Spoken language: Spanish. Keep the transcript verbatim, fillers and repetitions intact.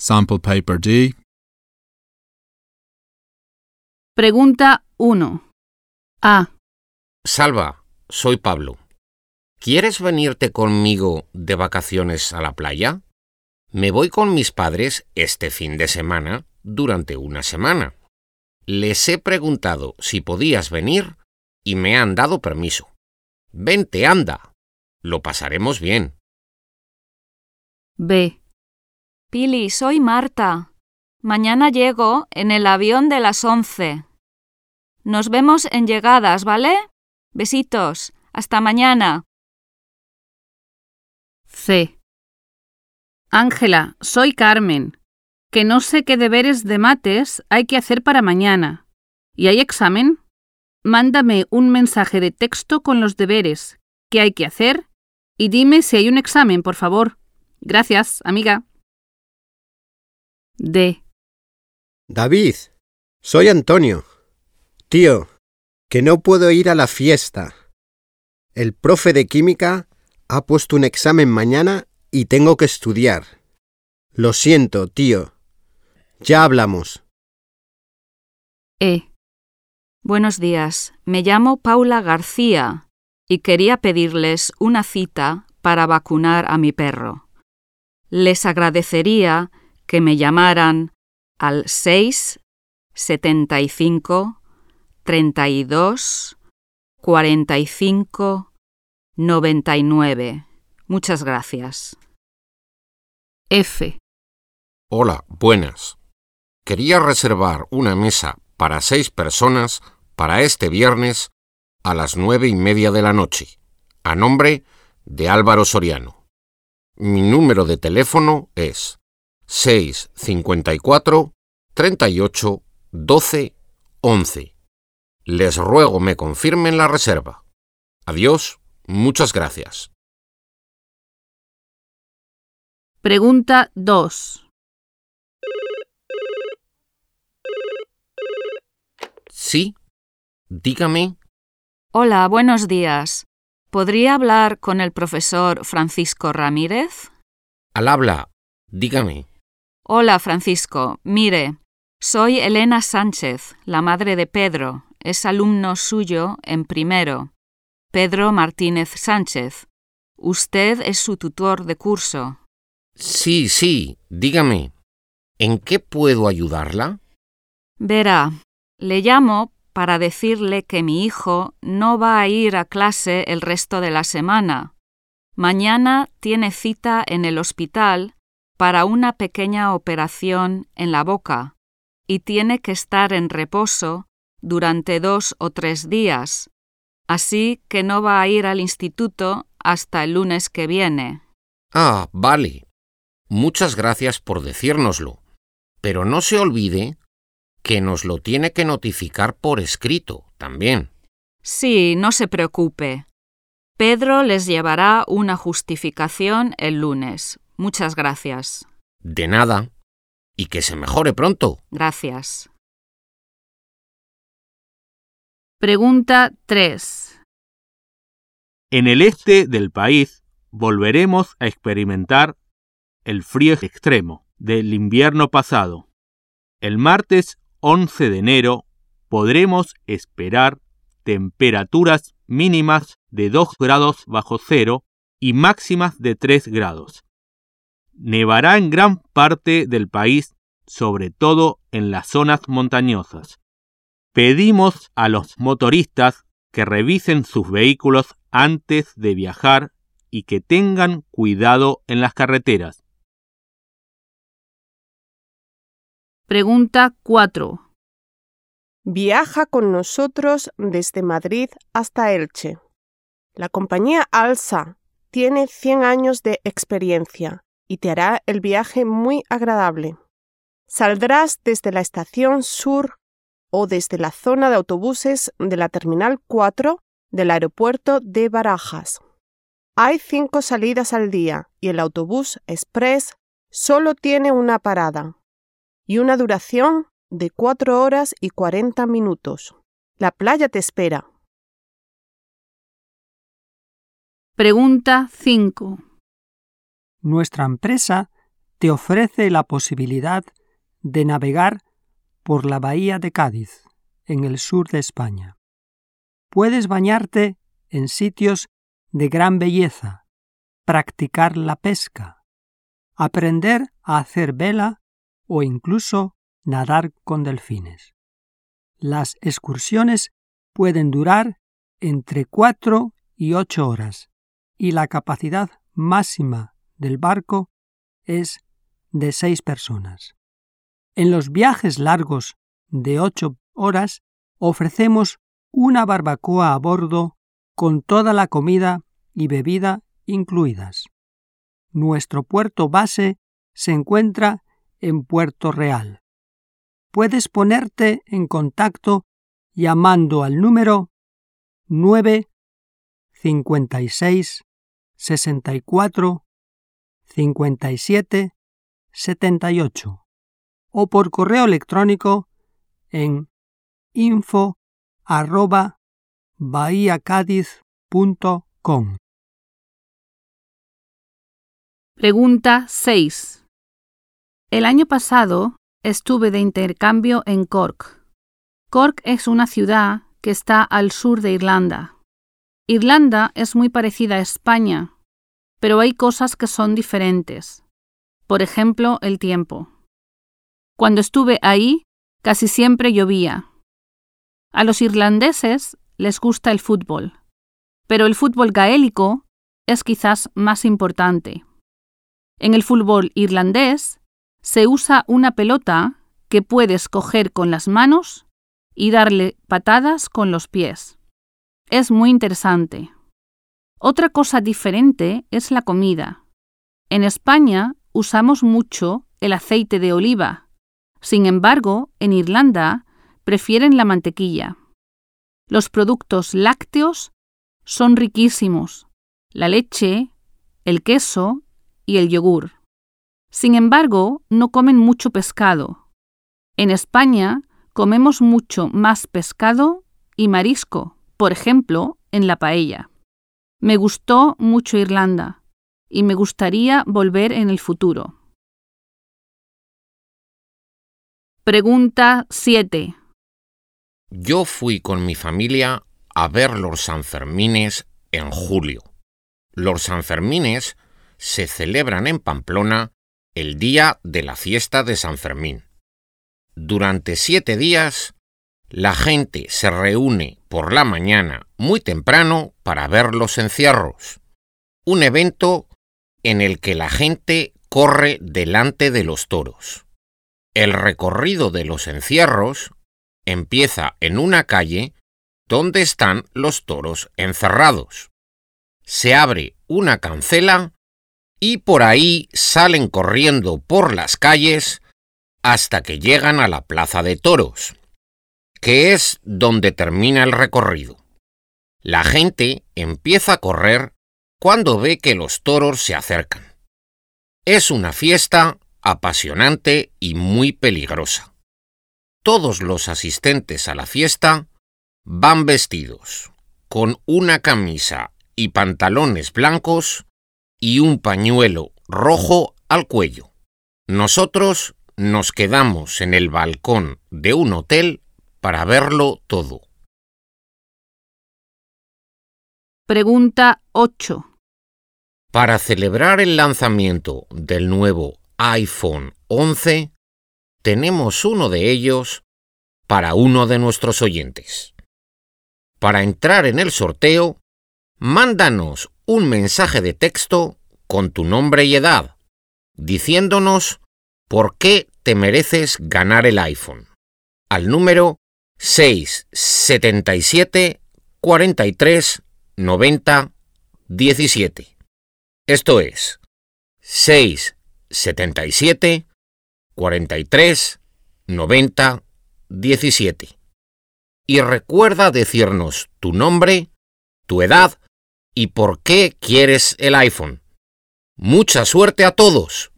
Sample Paper D. Pregunta uno. A. Salva, soy Pablo. ¿Quieres venirte conmigo de vacaciones a la playa? Me voy con mis padres este fin de semana durante una semana. Les he preguntado si podías venir y me han dado permiso. Vente, anda. Lo pasaremos bien. B. Pili, soy Marta. Mañana llego en el avión de las once. Nos vemos en llegadas, ¿vale? Besitos. Hasta mañana. C. Ángela, soy Carmen. Que no sé qué deberes de mates hay que hacer para mañana. ¿Y hay examen? Mándame un mensaje de texto con los deberes que hay que hacer y dime si hay un examen, por favor. Gracias, amiga. D. David, soy Antonio. Tío, que no puedo ir a la fiesta. El profe de química ha puesto un examen mañana y tengo que estudiar. Lo siento, tío. Ya hablamos. E. Buenos días. Me llamo Paula García y quería pedirles una cita para vacunar a mi perro. Les agradecería que me llamaran al seis setenta y cinco treinta y dos cuarenta y cinco noventa y nueve. Muchas gracias. F. Hola, buenas. Quería reservar una mesa para seis personas para este viernes a las nueve y media de la noche, a nombre de Álvaro Soriano. Mi número de teléfono es seis cincuenta y cuatro treinta y ocho doce once. Les ruego me confirmen la reserva. Adiós, muchas gracias. Pregunta dos. Sí, dígame. Hola, buenos días. ¿Podría hablar con el profesor Francisco Ramírez? Al habla, dígame. Hola, Francisco. Mire, soy Elena Sánchez, la madre de Pedro. Es alumno suyo en primero. Pedro Martínez Sánchez. Usted es su tutor de curso. Sí, sí, dígame. ¿En qué puedo ayudarla? Verá, le llamo para decirle que mi hijo no va a ir a clase el resto de la semana. Mañana tiene cita en el hospital para una pequeña operación en la boca y tiene que estar en reposo durante dos o tres días, así que no va a ir al instituto hasta el lunes que viene. Ah, vale. Muchas gracias por decírnoslo, pero no se olvide que nos lo tiene que notificar por escrito también. Sí, no se preocupe. Pedro les llevará una justificación el lunes. Muchas gracias. De nada. Y que se mejore pronto. Gracias. Pregunta tres. En el este del país volveremos a experimentar el frío extremo del invierno pasado. El martes once de enero podremos esperar temperaturas mínimas de dos grados bajo cero y máximas de tres grados. Nevará en gran parte del país, sobre todo en las zonas montañosas. Pedimos a los motoristas que revisen sus vehículos antes de viajar y que tengan cuidado en las carreteras. Pregunta cuatro. Viaja con nosotros desde Madrid hasta Elche. La compañía Alsa tiene cien años de experiencia y te hará el viaje muy agradable. Saldrás desde la estación sur o desde la zona de autobuses de la Terminal cuatro del aeropuerto de Barajas. Hay cinco salidas al día y el autobús express solo tiene una parada y una duración de cuatro horas y cuarenta minutos. La playa te espera. Pregunta cinco. Nuestra empresa te ofrece la posibilidad de navegar por la bahía de Cádiz, en el sur de España. Puedes bañarte en sitios de gran belleza, practicar la pesca, aprender a hacer vela o incluso nadar con delfines. Las excursiones pueden durar entre cuatro y ocho horas y la capacidad máxima del barco es de seis personas. En los viajes largos de ocho horas ofrecemos una barbacoa a bordo con toda la comida y bebida incluidas. Nuestro puerto base se encuentra en Puerto Real. Puedes ponerte en contacto llamando al número nueve cincuenta y seis sesenta y cuatro cincuenta y siete setenta y ocho o por correo electrónico en info arroba bahiacadiz punto com. Pregunta seis. El año pasado estuve de intercambio en Cork. Cork es una ciudad que está al sur de Irlanda. Irlanda es muy parecida a España, pero hay cosas que son diferentes. Por ejemplo, el tiempo. Cuando estuve ahí, casi siempre llovía. A los irlandeses les gusta el fútbol, pero el fútbol gaélico es quizás más importante. En el fútbol irlandés se usa una pelota que puedes coger con las manos y darle patadas con los pies. Es muy interesante. Otra cosa diferente es la comida. En España usamos mucho el aceite de oliva. Sin embargo, en Irlanda prefieren la mantequilla. Los productos lácteos son riquísimos. La leche, el queso y el yogur. Sin embargo, no comen mucho pescado. En España comemos mucho más pescado y marisco, por ejemplo, en la paella. Me gustó mucho Irlanda y me gustaría volver en el futuro. Pregunta siete. Yo fui con mi familia a ver los Sanfermines en julio. Los Sanfermines se celebran en Pamplona el día de la fiesta de San Fermín. Durante siete días, la gente se reúne por la mañana muy temprano para ver los encierros, un evento en el que la gente corre delante de los toros. El recorrido de los encierros empieza en una calle donde están los toros encerrados. Se abre una cancela y por ahí salen corriendo por las calles hasta que llegan a la plaza de toros, que es donde termina el recorrido. La gente empieza a correr cuando ve que los toros se acercan. Es una fiesta apasionante y muy peligrosa. Todos los asistentes a la fiesta van vestidos con una camisa y pantalones blancos y un pañuelo rojo al cuello. Nosotros nos quedamos en el balcón de un hotel para verlo todo. Pregunta ocho. Para celebrar el lanzamiento del nuevo iPhone once, tenemos uno de ellos para uno de nuestros oyentes. Para entrar en el sorteo, mándanos un mensaje de texto con tu nombre y edad, diciéndonos por qué te mereces ganar el iPhone, al número seis setenta y siete cuarenta y tres noventa diecisiete. Esto es seis setenta y siete cuarenta y tres noventa diecisiete. Y recuerda decirnos tu nombre, tu edad y por qué quieres el iPhone. ¡Mucha suerte a todos!